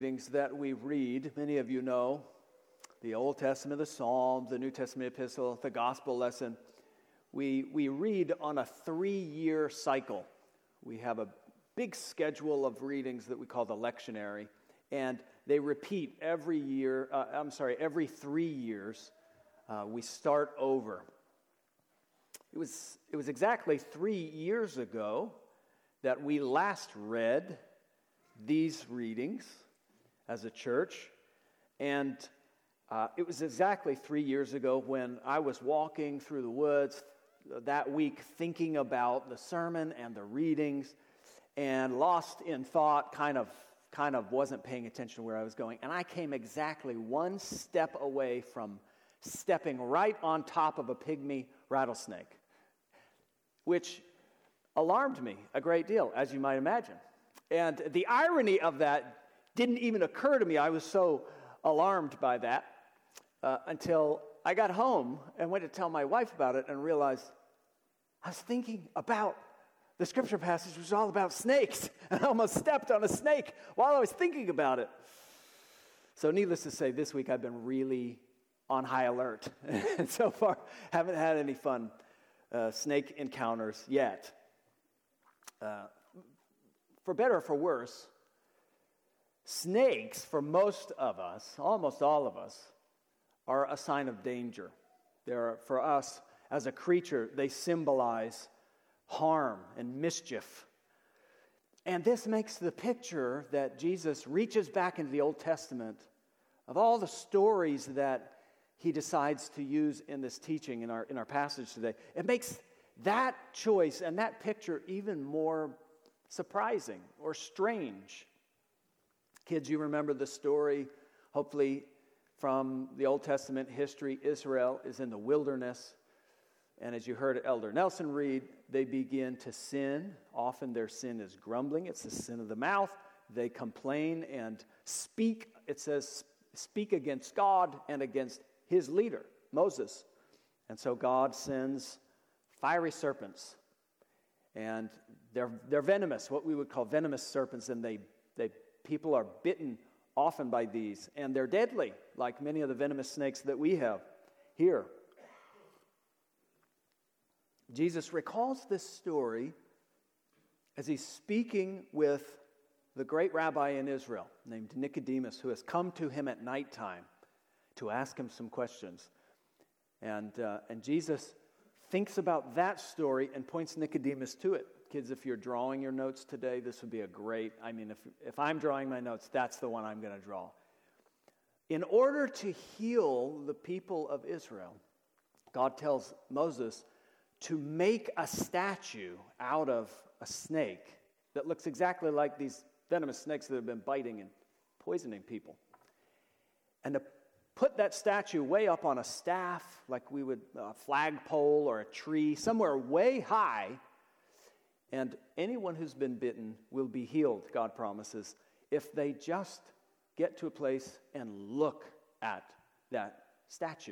readings that we read, many of you know, the Old Testament, the Psalms, the New Testament epistle, the gospel lesson. We read on a 3-year cycle. We have a big schedule of readings that we call the lectionary, and they repeat every 3 years. We start over. It was exactly 3 years ago that we last read these readings as a church, and it was exactly 3 years ago when I was walking through the woods that week thinking about the sermon and the readings, and lost in thought, kind of wasn't paying attention to where I was going, and I came exactly one step away from stepping right on top of a pygmy rattlesnake, which alarmed me a great deal, as you might imagine. And the irony of that didn't even occur to me. I was so alarmed by that until I got home and went to tell my wife about it and realized I was thinking about the scripture passage, which was all about snakes. And I almost stepped on a snake while I was thinking about it. So needless to say, this week I've been really on high alert. And so far, haven't had any fun snake encounters yet. For better or for worse, snakes, for most of us, almost all of us, are a sign of danger. For us, as a creature, they symbolize harm and mischief. And this makes the picture that Jesus reaches back into the Old Testament of all the stories that he decides to use in this teaching in our passage today. It makes that choice and that picture even more surprising or strange. Kids, you remember the story, hopefully, from the Old Testament history. Israel is in the wilderness, and as you heard Elder Nelson read, they begin to sin. Often their sin is grumbling. It's the sin of the mouth. They complain and speak. It says, speak against God and against his leader, Moses. And so God sends fiery serpents, and they're venomous, what we would call venomous serpents, and people are bitten often by these, and they're deadly, like many of the venomous snakes that we have here. Jesus recalls this story as he's speaking with the great rabbi in Israel named Nicodemus, who has come to him at nighttime to ask him some questions. And Jesus thinks about that story and points Nicodemus to it. Kids, if you're drawing your notes today, this would be if I'm drawing my notes, that's the one I'm going to draw. In order to heal the people of Israel, God tells Moses to make a statue out of a snake that looks exactly like these venomous snakes that have been biting and poisoning people. And to put that statue way up on a staff, like we would, a flagpole or a tree, somewhere way high, and anyone who's been bitten will be healed, God promises, if they just get to a place and look at that statue.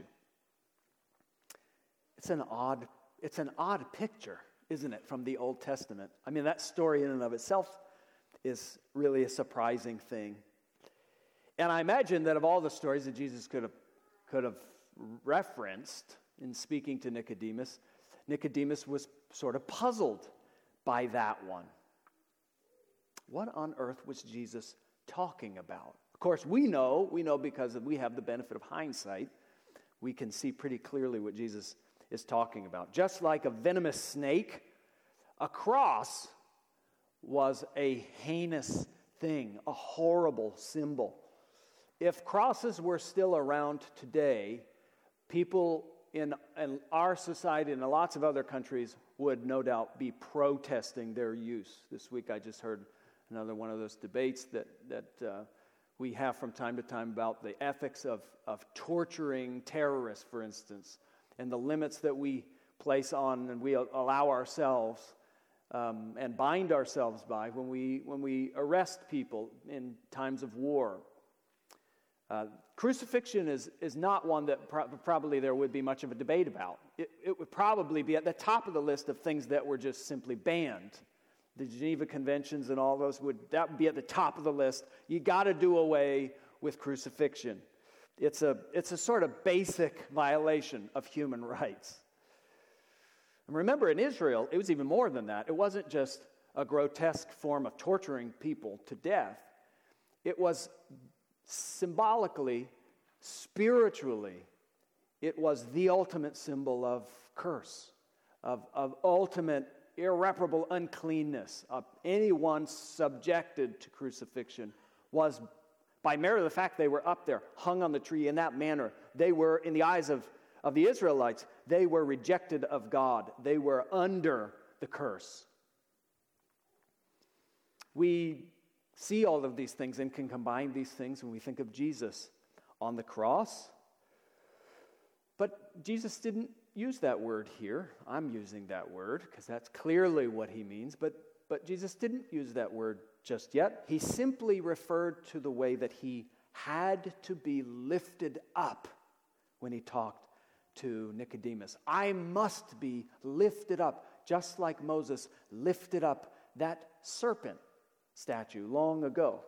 It's an odd picture, isn't it, from the Old Testament? I mean, that story in and of itself is really a surprising thing. And I imagine that of all the stories that Jesus could have referenced in speaking to Nicodemus, Nicodemus was sort of puzzled by that one. What on earth was Jesus talking about? Of course, we know because we have the benefit of hindsight. We can see pretty clearly what Jesus is talking about. Just like a venomous snake, a cross was a heinous thing, a horrible symbol. If crosses were still around today, people in our society and in lots of other countries would no doubt be protesting their use. This week I just heard another one of those debates that we have from time to time about the ethics of torturing terrorists, for instance, and the limits that we place on and we allow ourselves and bind ourselves by when we arrest people in times of war. Crucifixion is not one that probably there would be much of a debate about. It would probably be at the top of the list of things that were just simply banned the Geneva Conventions and all those that would be at the top of the list. You got to do away with crucifixion. It's a sort of basic violation of human rights. And remember, in Israel, it was even more than that. It wasn't just a grotesque form of torturing people to death. It was symbolically, spiritually, it was the ultimate symbol of curse, of ultimate irreparable uncleanness. Anyone subjected to crucifixion was, by merit of the fact they were up there, hung on the tree in that manner, they were, in the eyes of the Israelites, they were rejected of God. They were under the curse. We see all of these things and can combine these things when we think of Jesus on the cross. But Jesus didn't use that word here. I'm using that word because that's clearly what he means. But Jesus didn't use that word just yet. He simply referred to the way that he had to be lifted up when he talked to Nicodemus. I must be lifted up, just like Moses lifted up that serpent statue long ago.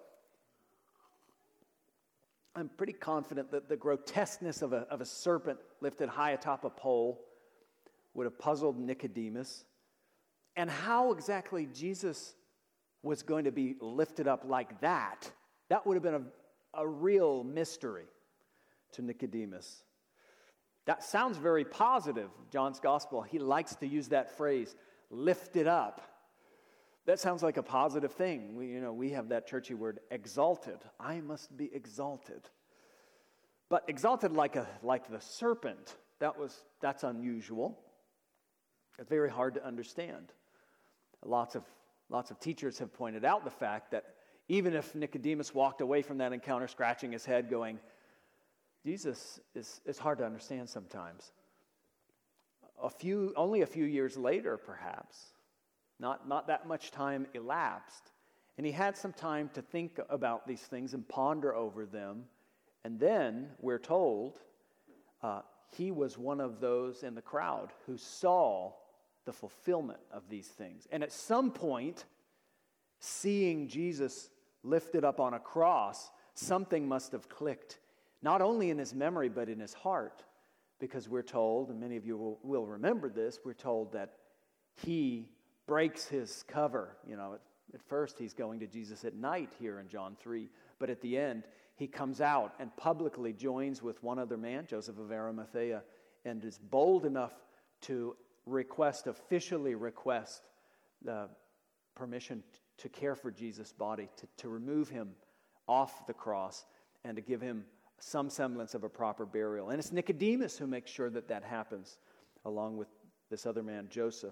I'm pretty confident that the grotesqueness of a serpent lifted high atop a pole would have puzzled Nicodemus. And how exactly Jesus was going to be lifted up like that would have been a real mystery to Nicodemus. That sounds very positive. John's gospel, he likes to use that phrase, lifted up. That sounds like a positive thing. We have that churchy word, exalted. I must be exalted. But exalted like the serpent, that's unusual. It's very hard to understand. Lots of teachers have pointed out the fact that even if Nicodemus walked away from that encounter scratching his head going, Jesus is hard to understand sometimes. Only a few years later, perhaps, not that much time elapsed, and he had some time to think about these things and ponder over them, and then, we're told, he was one of those in the crowd who saw the fulfillment of these things. And at some point, seeing Jesus lifted up on a cross, something must have clicked, not only in his memory, but in his heart, because we're told, and many of you will remember this, we're told that he breaks his cover. At first he's going to Jesus at night here in John 3, but at the end he comes out and publicly joins with one other man, Joseph of Arimathea, and is bold enough to officially request the permission to care for Jesus' body, to remove him off the cross and to give him some semblance of a proper burial. And it's Nicodemus who makes sure that happens, along with this other man, Joseph.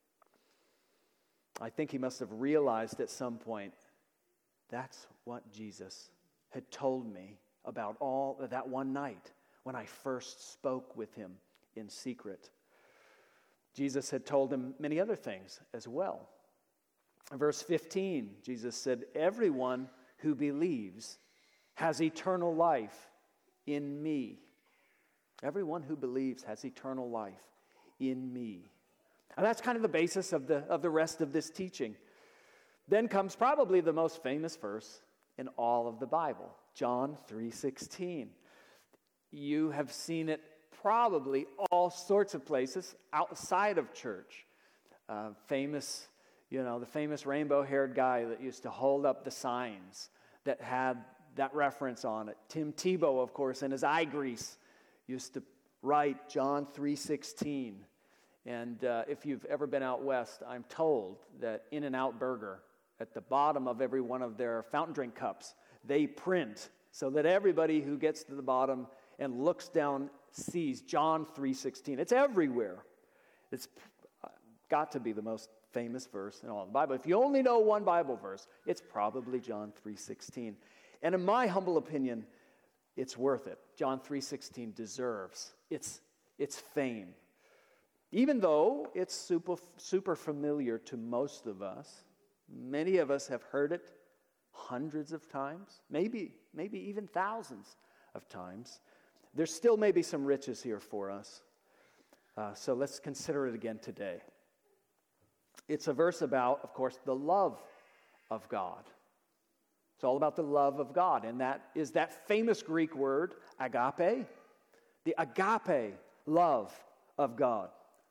I think he must have realized at some point, that's what Jesus had told me about all that one night when I first spoke with him in secret. Jesus had told him many other things as well. In verse 15, Jesus said, everyone who believes has eternal life in me. Everyone who believes has eternal life in me. And that's kind of the basis of the rest of this teaching. Then comes probably the most famous verse in all of the Bible, John 3:16. You have seen it probably all sorts of places outside of church. The famous rainbow-haired guy that used to hold up the signs that had that reference on it. Tim Tebow, of course, in his eye grease, used to write John 3:16. And if you've ever been out west, I'm told that In-N-Out Burger, at the bottom of every one of their fountain drink cups, they print so that everybody who gets to the bottom and looks down sees John 3:16. It's everywhere. It's got to be the most famous verse in all the Bible. If you only know one Bible verse, it's probably John 3:16. And in my humble opinion, it's worth it. John 3:16 deserves its fame. Even though it's super familiar to most of us, many of us have heard it hundreds of times, maybe even thousands of times. There's still maybe some riches here for us. So let's consider it again today. It's a verse about, of course, the love of God. It's all about the love of God, and that is that famous Greek word, agape, the agape love of God.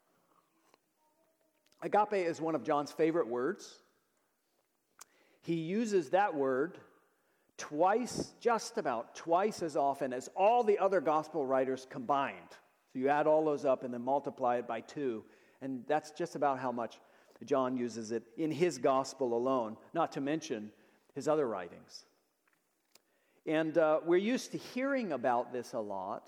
Agape is one of John's favorite words. He uses that word twice, just about twice as often as all the other gospel writers combined. So you add all those up and then multiply it by 2, and that's just about how much John uses it in his gospel alone, not to mention his other writings. And we're used to hearing about this a lot.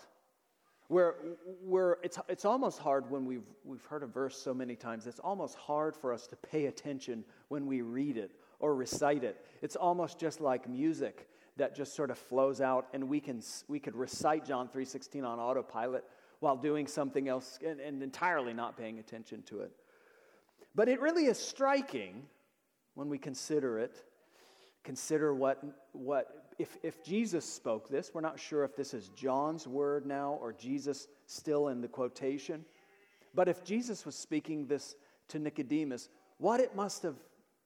It's almost hard when we've heard a verse so many times. It's almost hard for us to pay attention when we read it or recite it. It's almost just like music that just sort of flows out, and we could recite John 3:16 on autopilot while doing something else and entirely not paying attention to it. But it really is striking when we consider it. Consider what if Jesus spoke this. We're not sure if this is John's word now or Jesus still in the quotation. But if Jesus was speaking this to Nicodemus, what it must have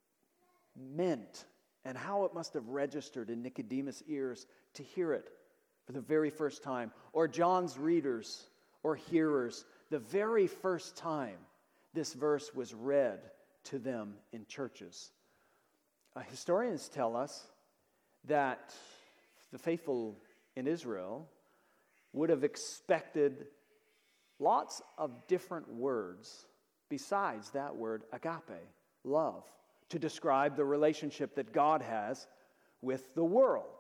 meant and how it must have registered in Nicodemus' ears to hear it for the very first time, or John's readers or hearers the very first time this verse was read to them in churches. Historians tell us that the faithful in Israel would have expected lots of different words besides that word agape, love, to describe the relationship that God has with the world.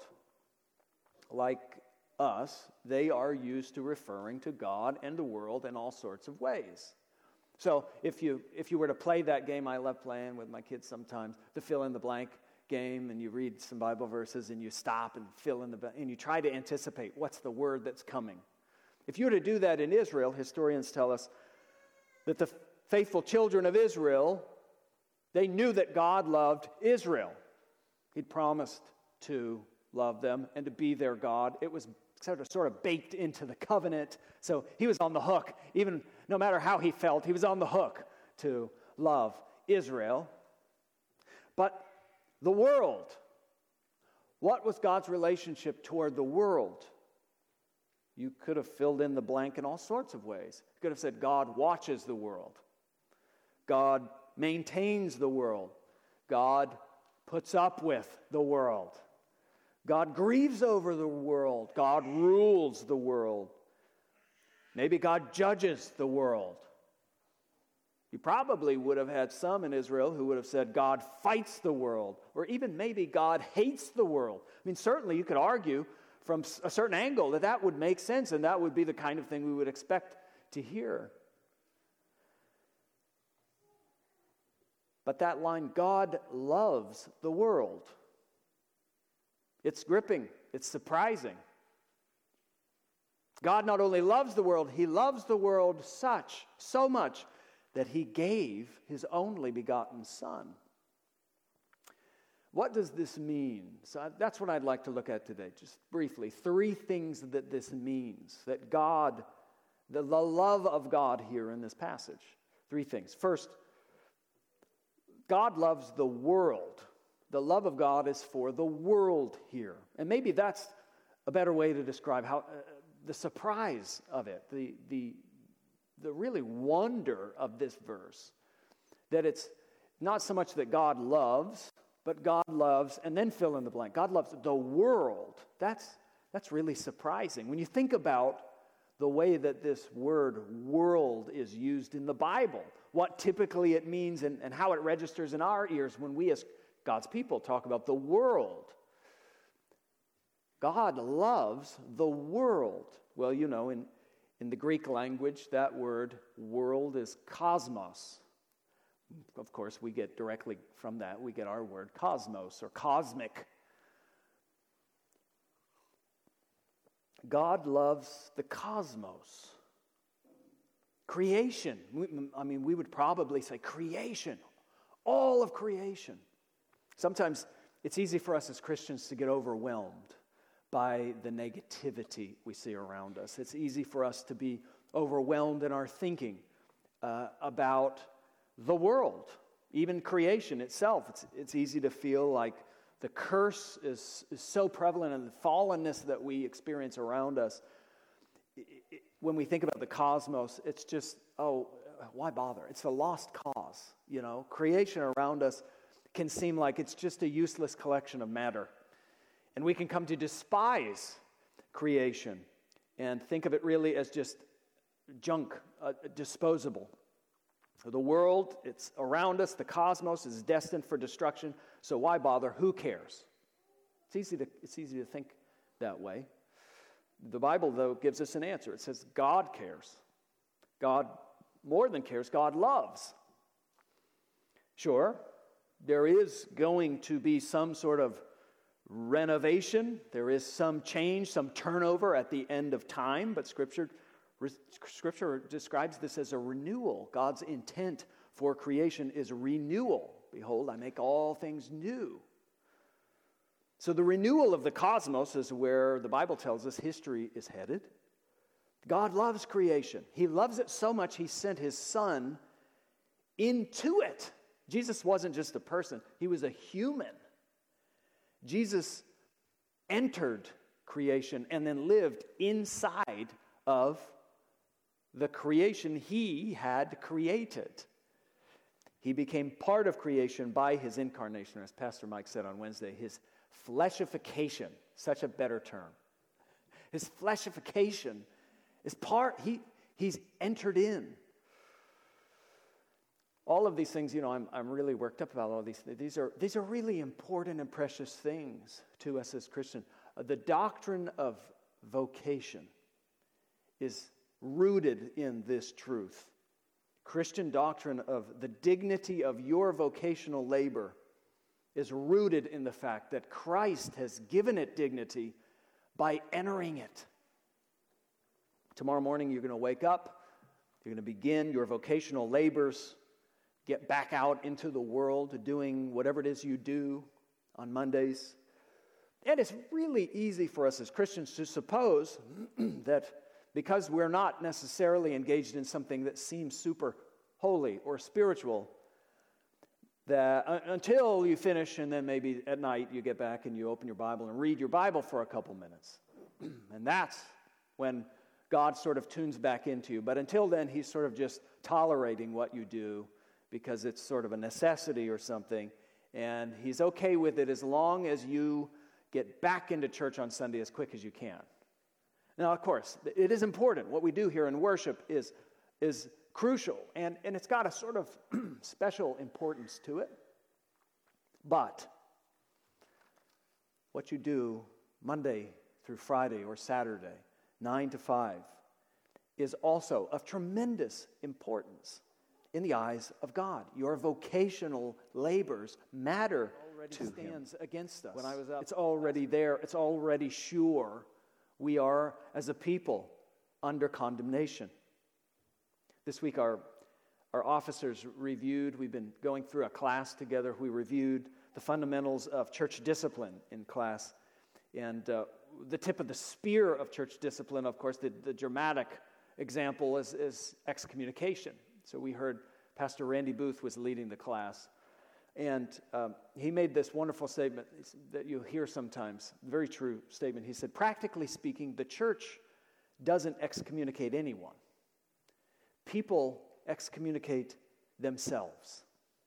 Like us, they are used to referring to God and the world in all sorts of ways. So if you were to play that game I love playing with my kids sometimes, the fill in the blank game, and you read some Bible verses and you stop and fill in the blank, and you try to anticipate what's the word that's coming. If you were to do that in Israel, historians tell us that the faithful children of Israel, they knew that God loved Israel. He'd promised to love them and to be their God. It was sort of baked into the covenant. So he was on the hook. Even no matter how he felt, he was on the hook to love Israel. But the world, what was God's relationship toward the world? You could have filled in the blank in all sorts of ways. You could have said God watches the world. God maintains the world. God puts up with the world. God grieves over the world. God rules the world. Maybe God judges the world. You probably would have had some in Israel who would have said God fights the world, or even maybe God hates the world. I mean, certainly you could argue from a certain angle that would make sense, and that would be the kind of thing we would expect to hear. But that line, God loves the world, it's gripping, it's surprising. God not only loves the world, he loves the world so much, that he gave his only begotten Son. What does this mean? So that's what I'd like to look at today, just briefly. 3 things that this means, that God, the love of God here in this passage. 3 things. First, God loves the world. The love of God is for the world here. And maybe that's a better way to describe how the surprise of it, the really wonder of this verse, that it's not so much that God loves, but God loves, and then fill in the blank. God loves the world. That's really surprising. When you think about the way that this word world is used in the Bible, what typically it means and how it registers in our ears when we as God's people talk about the world. God loves the world. Well, you know, in the Greek language, that word world is cosmos. Of course, we get directly from that, we get our word cosmos or cosmic. God loves the cosmos. Creation. We would probably say creation. All of creation. Sometimes it's easy for us as Christians to get overwhelmed by the negativity we see around us. It's easy for us to be overwhelmed in our thinking about the world, Even creation itself, it's easy to feel like the curse is so prevalent in the fallenness that we experience around us. When we think about the cosmos, it's just, why bother? It's a lost cause, Creation around us can seem like it's just a useless collection of matter. And we can come to despise creation and think of it really as just junk, disposable. The world, it's around us, the cosmos is destined for destruction, so why bother? Who cares? It's easy to think that way. The Bible, though, gives us an answer. It says God cares. God more than cares, God loves. Sure, there is going to be some sort of renovation. There is some change, some turnover at the end of time, but Scripture describes this as a renewal. God's intent for creation is renewal. Behold, I make all things new. So the renewal of the cosmos is where the Bible tells us history is headed. God loves creation. He loves it so much he sent his Son into it. Jesus wasn't just a person. He was a human. Jesus entered creation and then lived inside of the creation he had created. He became part of creation by his incarnation, as Pastor Mike said on Wednesday, his fleshification, such a better term. His fleshification is he's entered in. All of these things, I'm really worked up about all these things. These are really important and precious things to us as Christians. The doctrine of vocation is rooted in this truth. Christian doctrine of the dignity of your vocational labor is rooted in the fact that Christ has given it dignity by entering it. Tomorrow morning you're going to wake up, you're going to begin your vocational labors, get back out into the world doing whatever it is you do on Mondays. And it's really easy for us as Christians to suppose that because we're not necessarily engaged in something that seems super holy or spiritual, that until you finish and then maybe at night you get back and you open your Bible and read your Bible for a couple minutes. And that's when God sort of tunes back into you. But until then, he's sort of just tolerating what you do because it's sort of a necessity or something. And he's okay with it as long as you get back into church on Sunday as quick as you can. Now, of course, it is important. What we do here in worship is crucial, and it's got a sort of special importance to it. But what you do Monday through Friday or Saturday, 9 to 5, is also of tremendous importance in the eyes of God. Your vocational labors matter to him. Stands against us. When I was up, it's already there. It's already sure. We are, as a people, under condemnation. This week, our officers reviewed, we've been going through a class together. We reviewed the fundamentals of church discipline in class. And the tip of the spear of church discipline, of course, the dramatic example is excommunication. So we heard Pastor Randy Booth was leading the class. And he made this wonderful statement that you hear sometimes, very true statement. He said, practically speaking, the church doesn't excommunicate anyone. People excommunicate themselves.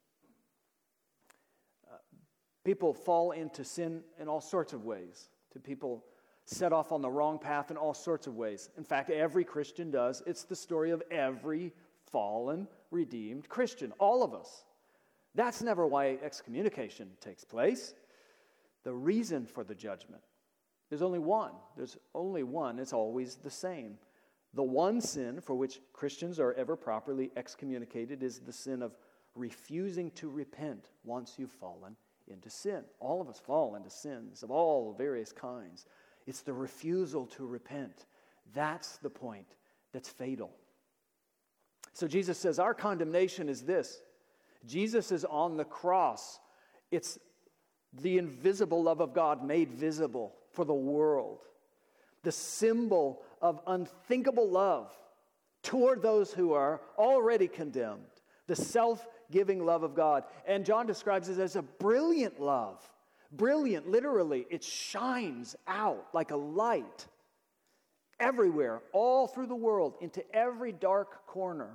People fall into sin in all sorts of ways. People set off on the wrong path in all sorts of ways. In fact, every Christian does. It's the story of every fallen, redeemed Christian, all of us. That's never why excommunication takes place. The reason for the judgment, there's only one. There's only one. It's always the same. The one sin for which Christians are ever properly excommunicated is the sin of refusing to repent once you've fallen into sin. All of us fall into sins of all various kinds. It's the refusal to repent. That's the point that's fatal. So Jesus says our condemnation is this. Jesus is on the cross. It's the invisible love of God made visible for the world. The symbol of unthinkable love toward those who are already condemned. The self life-giving love of God. And John describes it as a brilliant love. Brilliant, literally, it shines out like a light everywhere, all through the world, into every dark corner.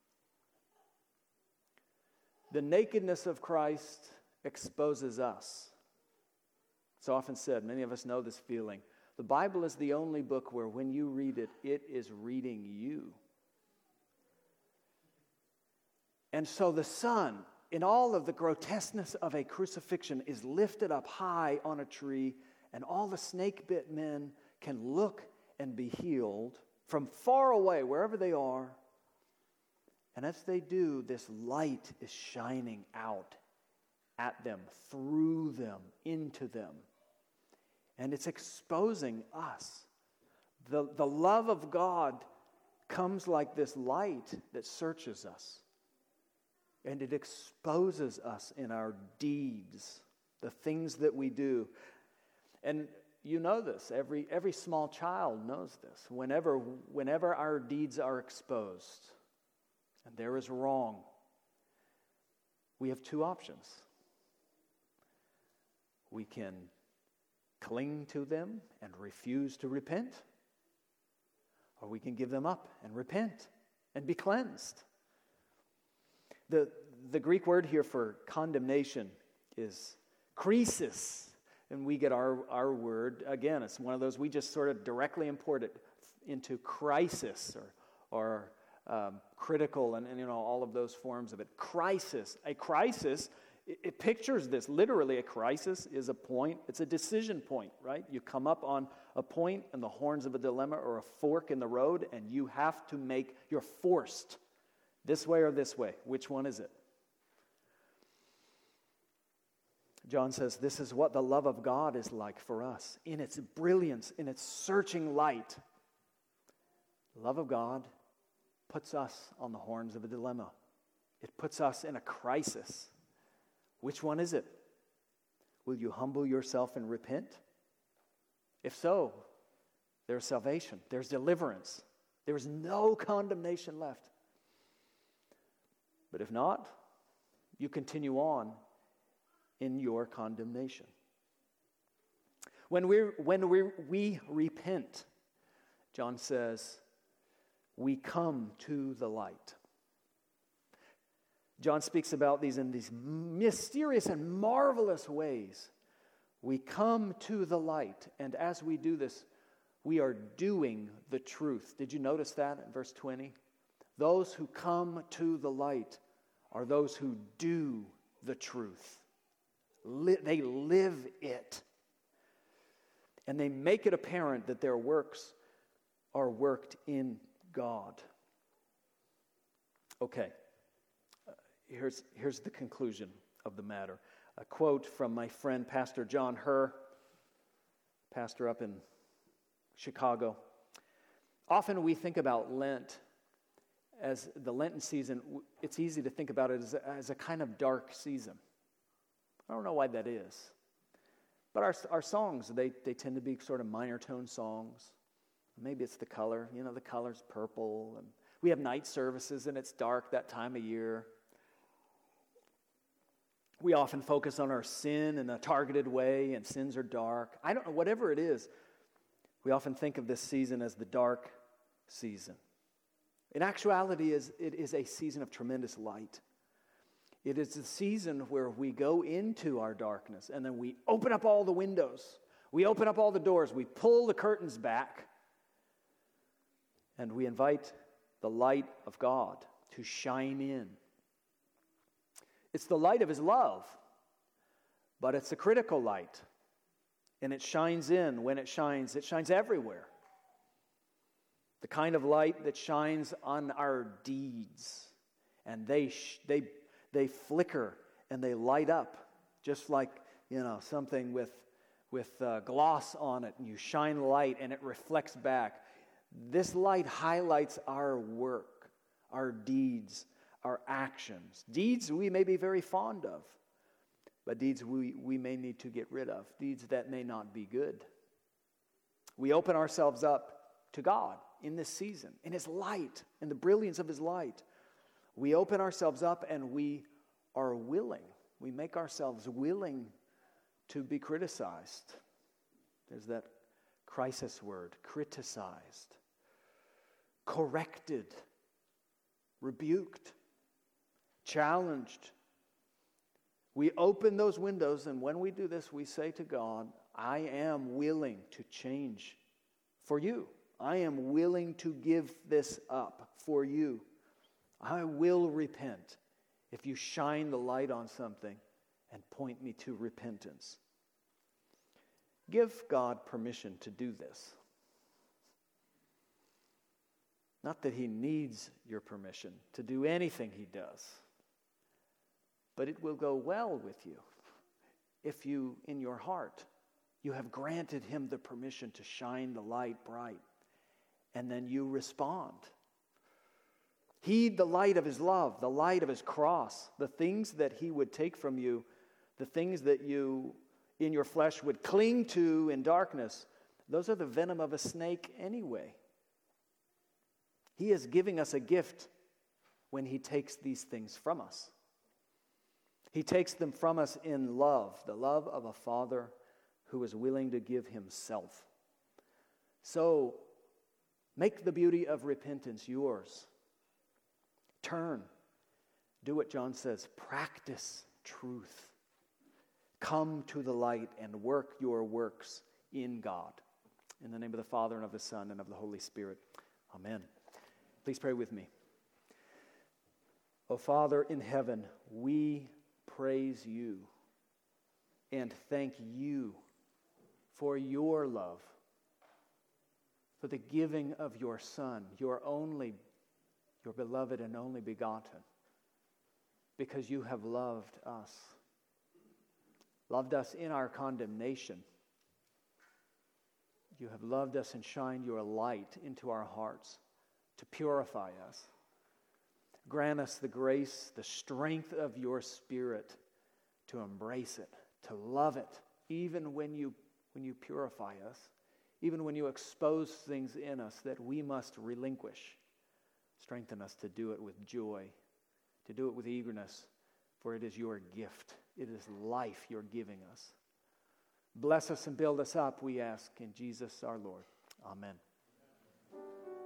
The nakedness of Christ exposes us. It's often said, many of us know this feeling. The Bible is the only book where when you read it, it is reading you. And so the Son, in all of the grotesqueness of a crucifixion, is lifted up high on a tree, and all the snake-bit men can look and be healed from far away, wherever they are. And as they do, this light is shining out at them, through them, into them. And it's exposing us. The love of God comes like this light that searches us. And it exposes us in our deeds, the things that we do. And you know this. Every small child knows this. Whenever our deeds are exposed, and there is wrong, we have two options. We can cling to them and refuse to repent, or we can give them up and repent and be cleansed. The Greek word here for condemnation is krisis, and we get our word, again, it's one of those we just sort of directly import it into crisis or critical and all of those forms of it. Crisis. A crisis, it pictures this. Literally, a crisis is a point. It's a decision point, right? You come up on a point in the horns of a dilemma or a fork in the road, and you have to you're forced this way or this way. Which one is it? John says this is what the love of God is like for us. In its brilliance, in its searching light, the love of God puts us on the horns of a dilemma. It puts us in a crisis. Which one is it? Will you humble yourself and repent? If so, there's salvation, there's deliverance, there is no condemnation left. But if not, you continue on in your condemnation. When we repent, John says, we come to the light. John speaks about these in these mysterious and marvelous ways. We come to the light, and as we do this, we are doing the truth. Did you notice that in verse 20? Those who come to the light are those who do the truth. They live it. And they make it apparent that their works are worked in God. Okay. Here's the conclusion of the matter. A quote from my friend, Pastor John Herr, pastor up in Chicago. Often we think about Lent as the Lenten season. It's easy to think about it as a kind of dark season. I don't know why that is. But our songs, they tend to be sort of minor tone songs. Maybe it's the color. The color's purple. And we have night services and it's dark that time of year. We often focus on our sin in a targeted way, and sins are dark. I don't know, whatever it is, we often think of this season as the dark season. In actuality, it is a season of tremendous light. It is the season where we go into our darkness, and then we open up all the windows. We open up all the doors. We pull the curtains back, and we invite the light of God to shine in. It's the light of His love, but it's a critical light. And it shines in. When it shines everywhere. The kind of light that shines on our deeds. And they flicker and they light up, just like, something with gloss on it. And you shine light and it reflects back. This light highlights our work, our deeds, our actions. Deeds we may be very fond of, but deeds we may need to get rid of. Deeds that may not be good. We open ourselves up to God in this season, in His light, in the brilliance of His light. We open ourselves up and we are willing. We make ourselves willing to be criticized. There's that crisis word, criticized, corrected, rebuked, challenged. We open those windows, and when we do this, we say to God, I am willing to change for you. I am willing to give this up for you. I will repent if you shine the light on something and point me to repentance. Give God permission to do this. Not that he needs your permission to do anything he does, but it will go well with you if you, in your heart, you have granted him the permission to shine the light bright, and then you respond. Heed the light of his love, the light of his cross, the things that he would take from you, the things that you in your flesh would cling to in darkness. Those are the venom of a snake anyway. He is giving us a gift when he takes these things from us. He takes them from us in love, the love of a Father who is willing to give himself. So, make the beauty of repentance yours. Turn. Do what John says. Practice truth. Come to the light and work your works in God. In the name of the Father, and of the Son, and of the Holy Spirit. Amen. Please pray with me. O Father in heaven, we praise you and thank you for your love, for the giving of your Son, your beloved and only begotten, because you have loved us in our condemnation. You have loved us and shined your light into our hearts to purify us. Grant us the grace, the strength of your Spirit to embrace it, to love it, even when you purify us, even when you expose things in us that we must relinquish. Strengthen us to do it with joy, to do it with eagerness, for it is your gift. It is life you're giving us. Bless us and build us up, we ask, in Jesus our Lord. Amen.